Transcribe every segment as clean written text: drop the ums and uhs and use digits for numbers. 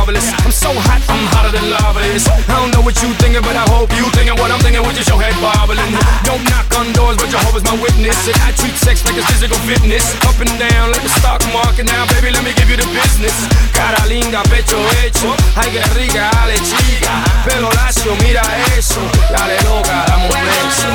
marvelous. I'm so hot, I'm hotter than lava is. I don't know what you thinking, but I hope you thinking what I'm thinking with your head bobbling. Don't knock on doors, but Jehovah's my witness. And I treat sex like it's physical fitness. Up and down like the stock market. Now, baby, let me give you the business. Cara linda, pecho hecho. Ay, que rica, dale chica. Pelo lacio, mira eso. Dale loca, dame un beso.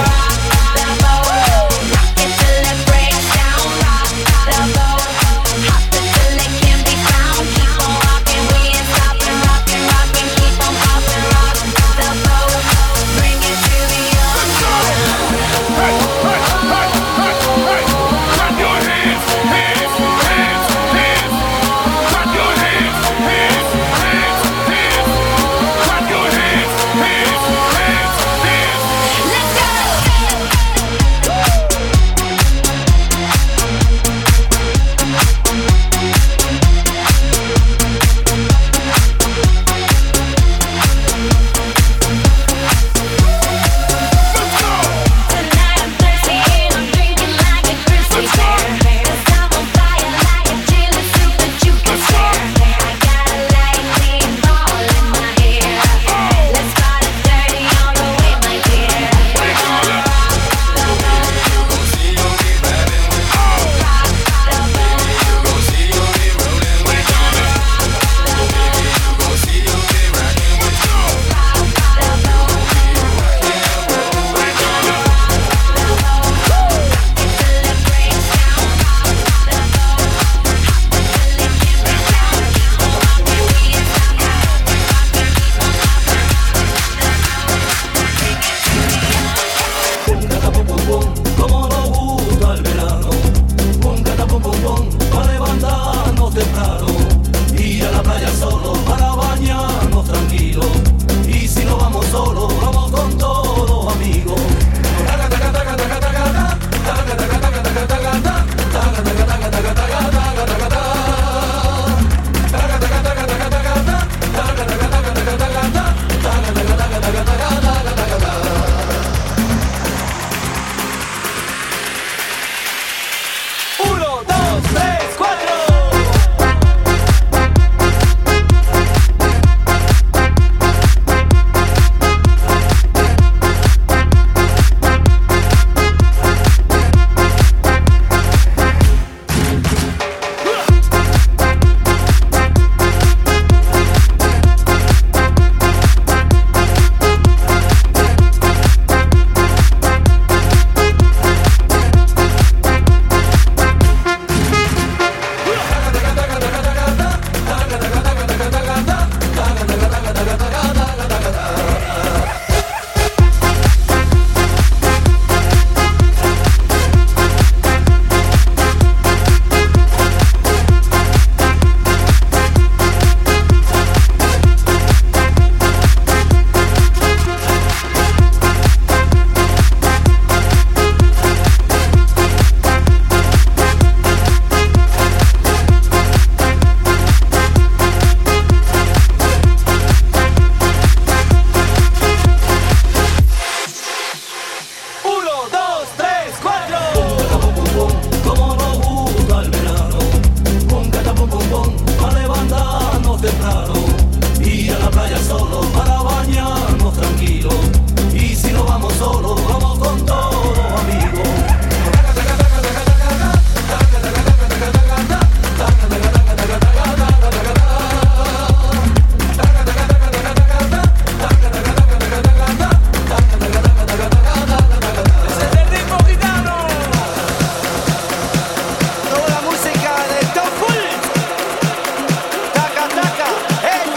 Toda la música de Top Full. Taca, taca, hey.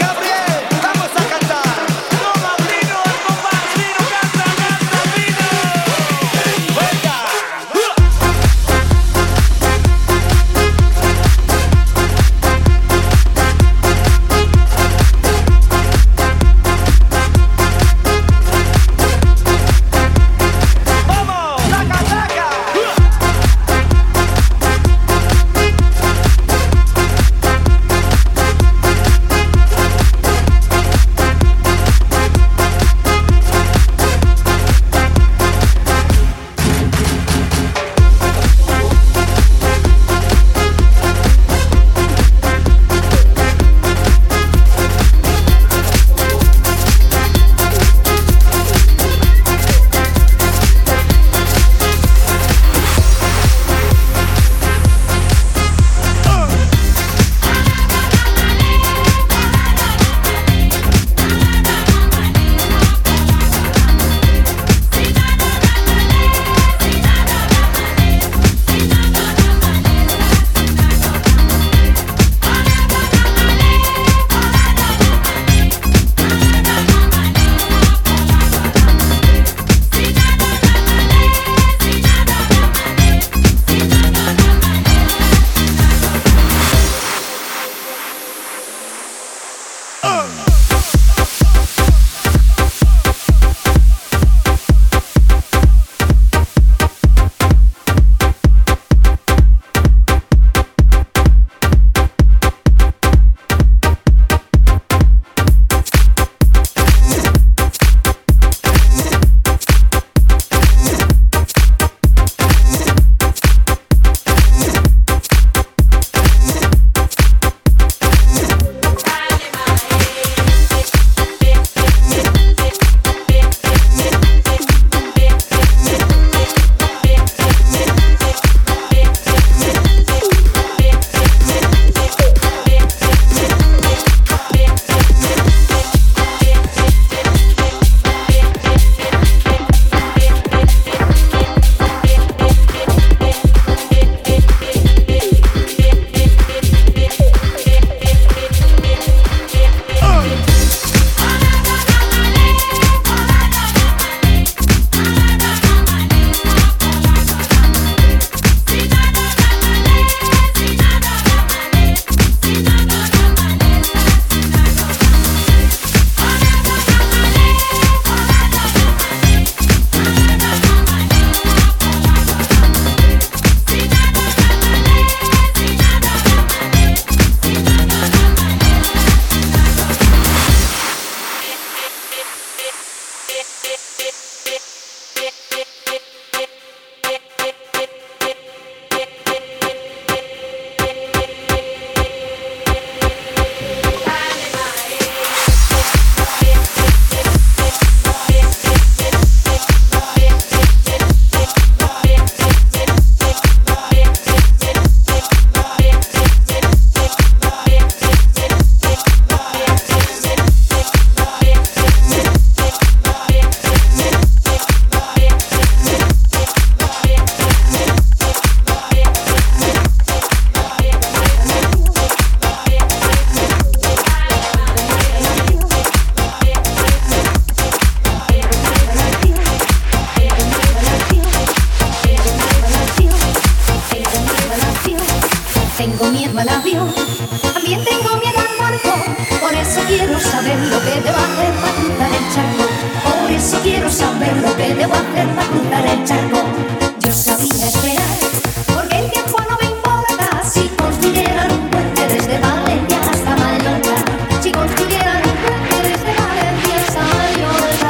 Tengo miedo al avión, también tengo miedo al barco. Por eso quiero saber lo que debo hacer para cruzar el charco. Por eso quiero saber lo que debo hacer para cruzar el charco. Yo sabía esperar, porque el tiempo no me importa. Si construyeran un puente desde Valencia hasta Mallorca, si construyeran un puente desde Valencia hasta Mallorca.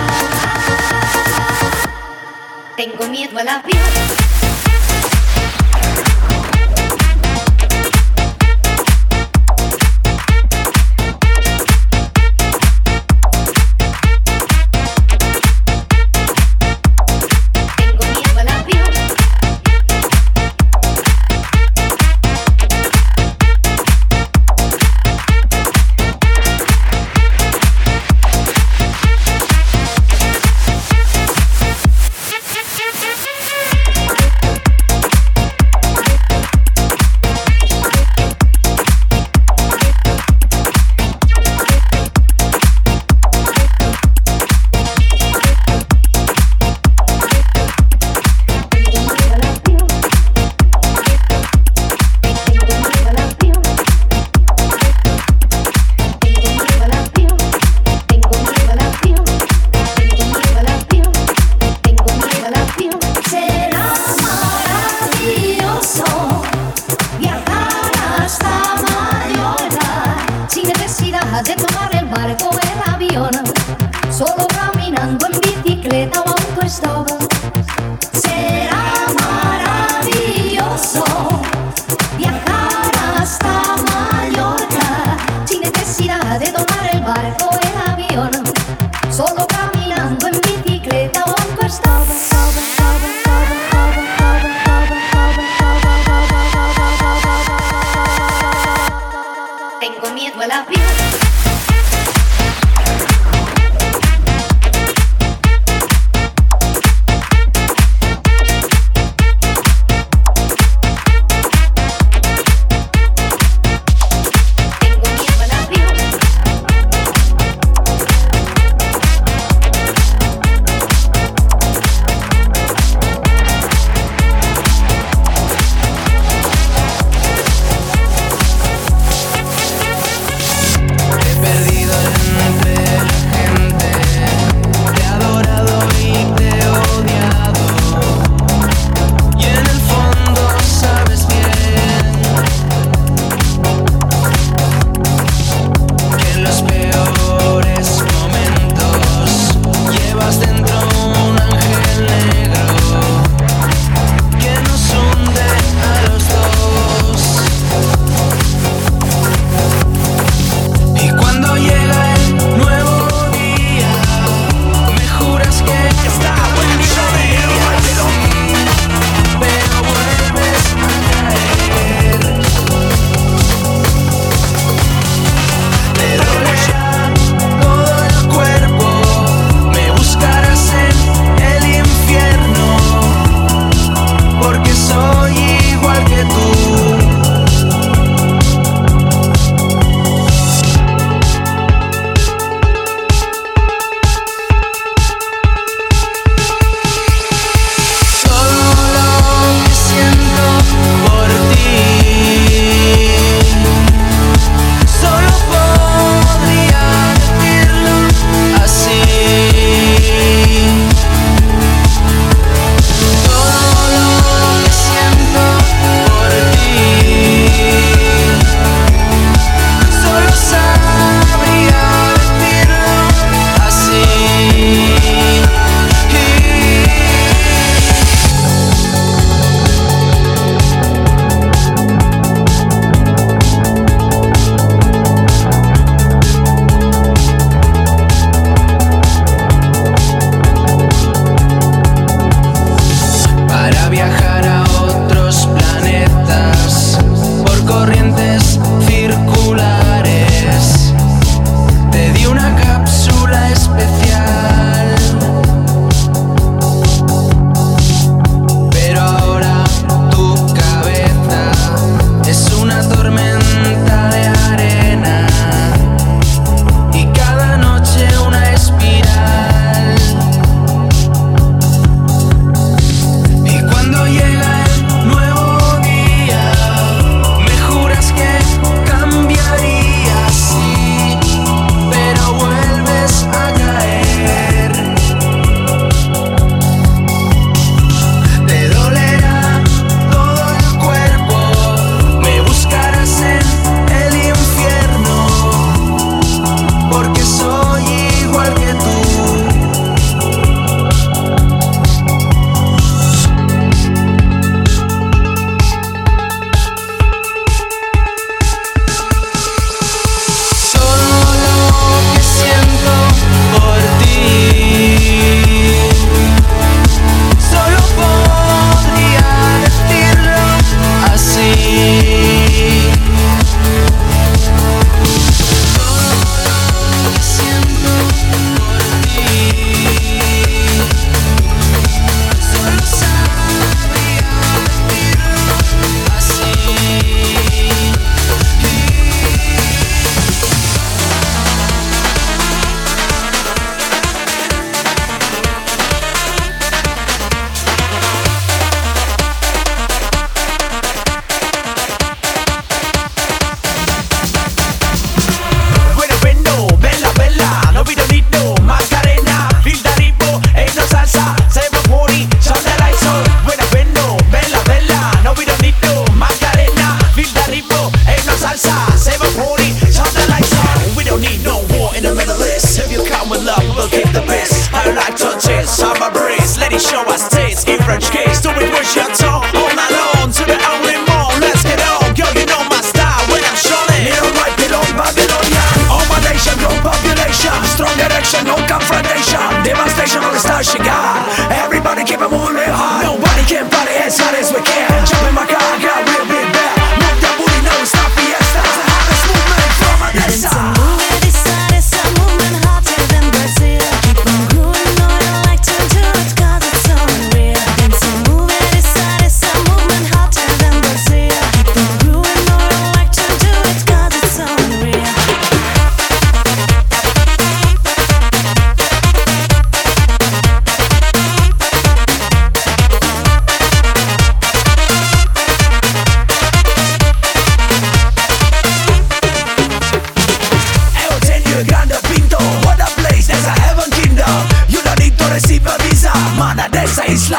Tengo miedo al avión. De tomar el barco o el avión, solo caminando en bicicleta o autostop. Será maravilloso viajar hasta Mallorca sin necesidad de tomar el barco o el avión, solo caminando en bicicleta o autostop. Tengo miedo al avión.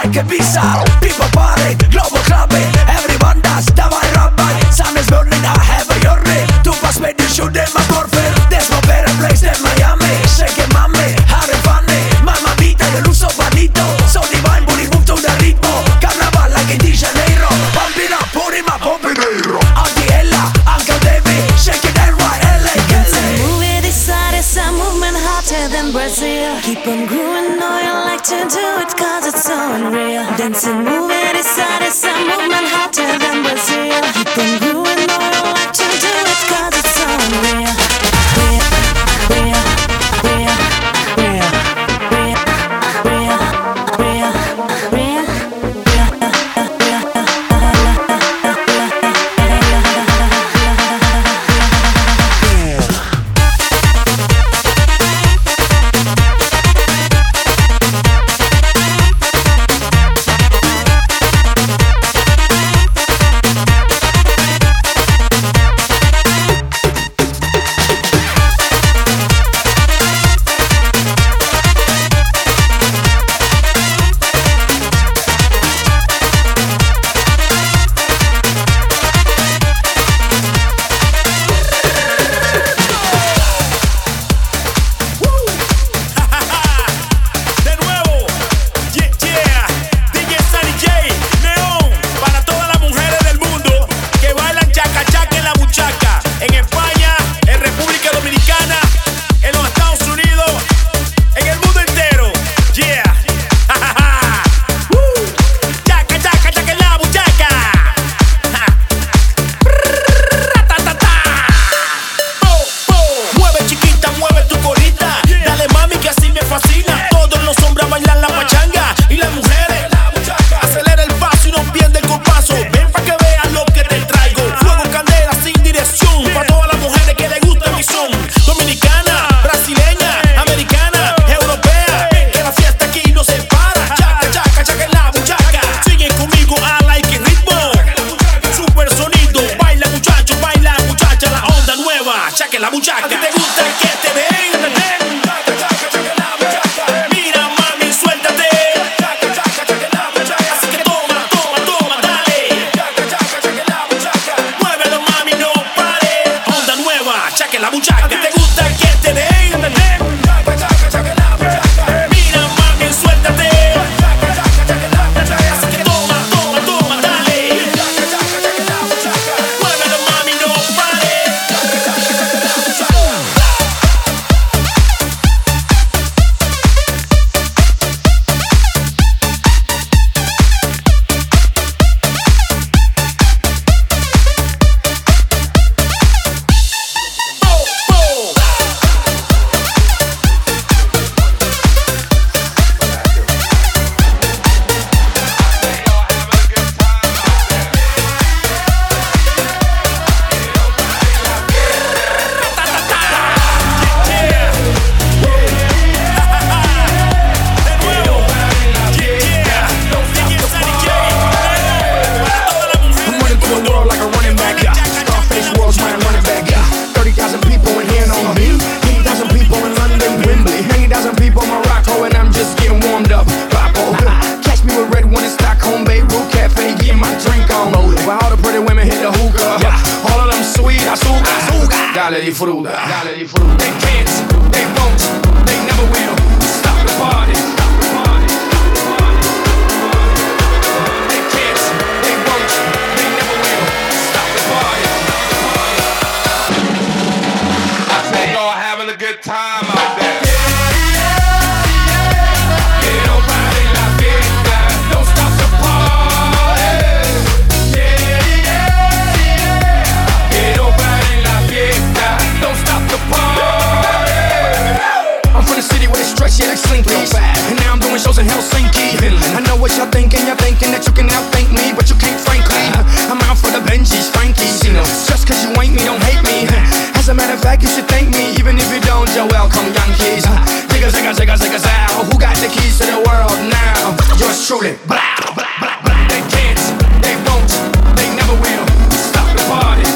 like Ibiza. People party, global clubbing. Everyone does, давай рабай. Sun is burning, I have a yuri. Tu pass me, du shoot in my porfer. There's no better place than Miami. Shake it, mami, having funny. Mamacita, yo luso bonito. So divine, booty move to the ritmo. Carnaval like in De Janeiro. Pump it up, put him up, pump it up. Auntie Ella, Uncle David, shake it and right, LA, LA. Move it decide it's a movement hotter than Brazil. Keep on growing, know you like to do it cause it's so unreal. Dancing, move it decide it's a movement hotter than Brazil. Keep on growing, know you like to do it cause it's so unreal. Real, real, real, real, real, real, real, real, Dale disfruta, dale disfruta. They can't, they won't, they never will stop the party. They can't, they won't, they never will stop the party. I say y'all having a good time out there. Shit like Slinky, and now I'm doing shows in Helsinki. I know what you're thinking that you can outthink me, but you can't frankly. I'm out for the Benjis, Frankies, just cause you ain't me, don't hate me. As a matter of fact, you should thank me, even if you don't, you're welcome, Yankees. Zigga, zigga, zigga, zigga, zow. Who got the keys to the world now? Yours truly, blah, blah, blah, blah. They can't, they won't, they never will stop the party.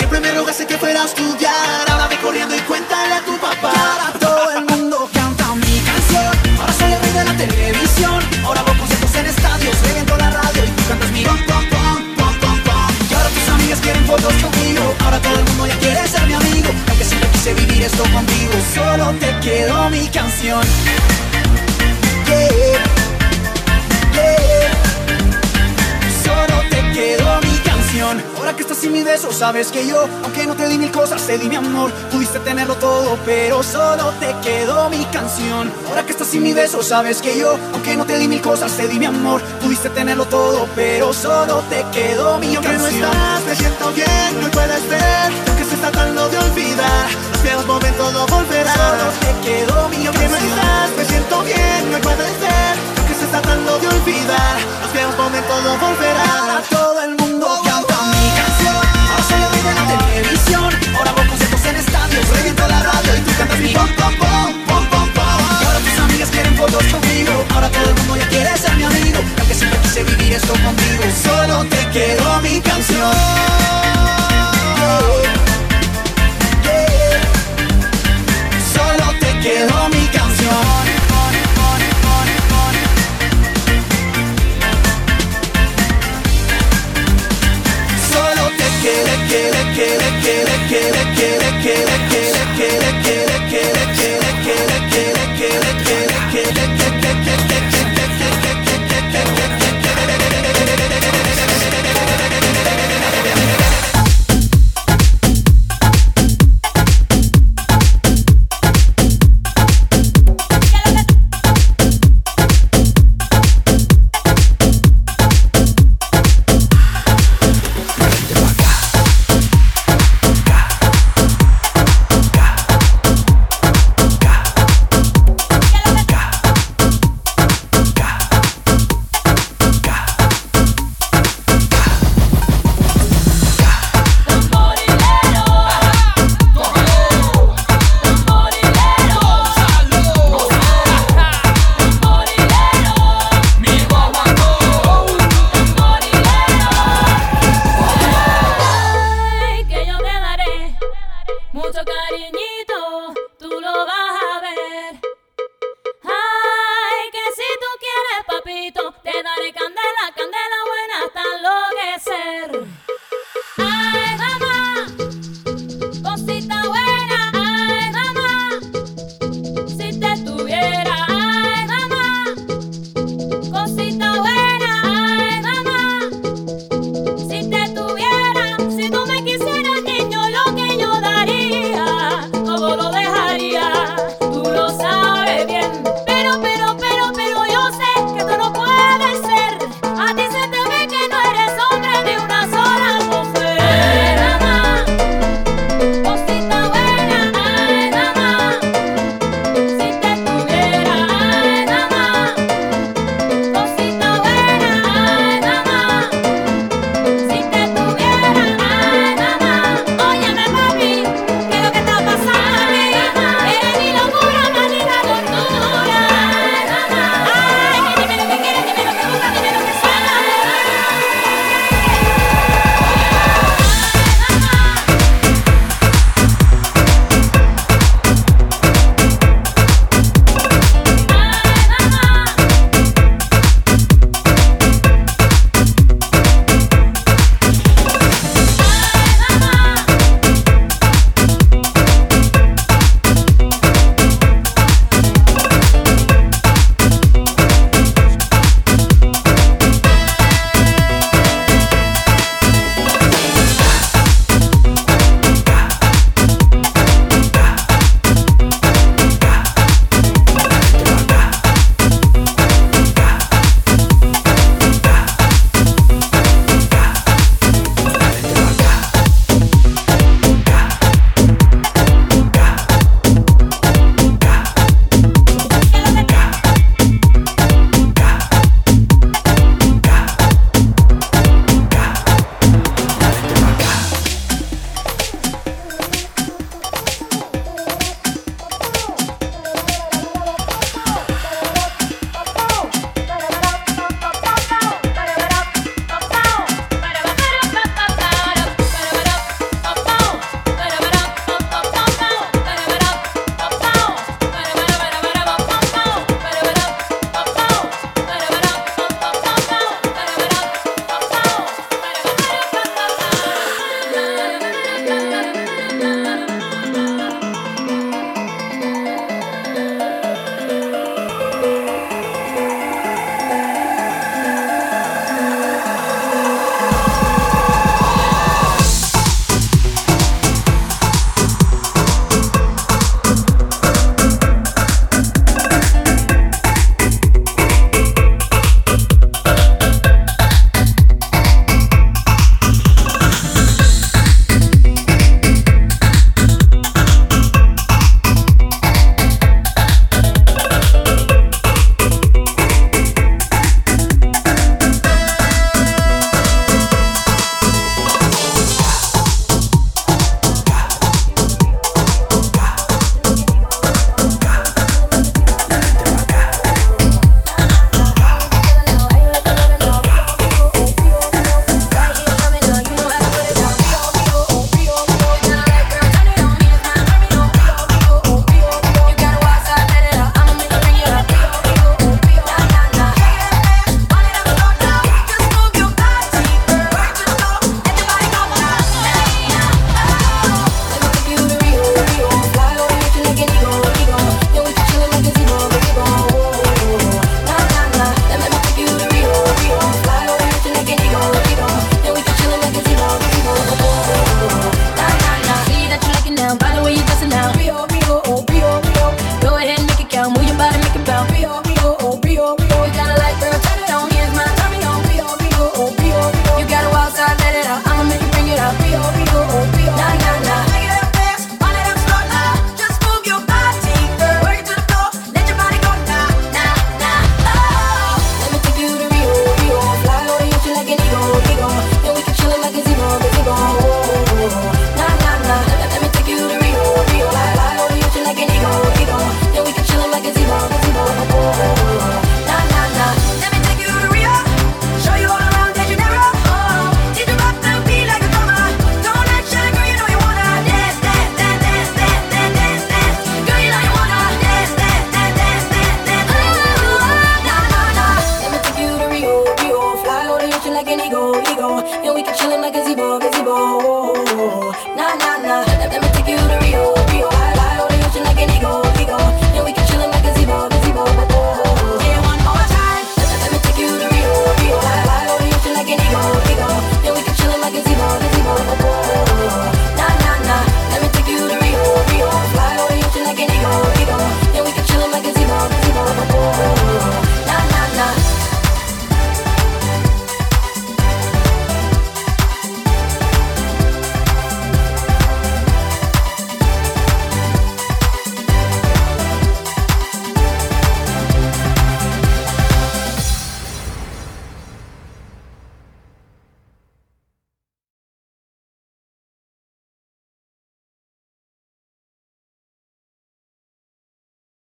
siempre me rogaste que fuera a estudiar. Ahora ve corriendo y cuéntale a tu papá. Y ahora todo el mundo canta mi canción. Ahora soy el rey de la televisión. Ahora hago conciertos en estadios, reviento la radio y tú cantas mi pom pom pom pom pom pom. Y ahora tus amigas quieren fotos conmigo. Ahora todo el mundo ya quiere ser mi amigo. Aunque siempre quise vivir esto contigo, solo te quedó mi canción. Yeah, yeah. Solo te quedó mi canción. Ahora que estás sin mi beso, sabes que yo, aunque no te di mil cosas, te di mi amor. Pudiste tenerlo todo, pero solo te quedó mi canción. Ahora que estás sin mi beso, sabes que yo, aunque no te di mil cosas, te di mi amor. Pudiste tenerlo todo, pero solo te quedó mi canción. Aunque no estás, me siento bien, no puedes ver lo que se está tratando de olvidar. Los viejos momentos no volverán. Solo te quedó mi canción. Aunque no estás, me siento bien, no puedes ver lo que se está tratando de olvidar. Los viejos momentos no volverán. Ahora todo el mundo canta mi canción. Ahora soy el rey de la televisión. Ahora hago conciertos en estadios, reviento la radio y tú cantas mi pom pom pom pom pom pom. Y ahora tus amigas quieren fotos conmigo. Ahora todo el mundo ya quiere ser mi amigo. Y aunque siempre quise vivir esto contigo, solo te quedó mi canción. Solo te quedó mi canción. Mucho cariño.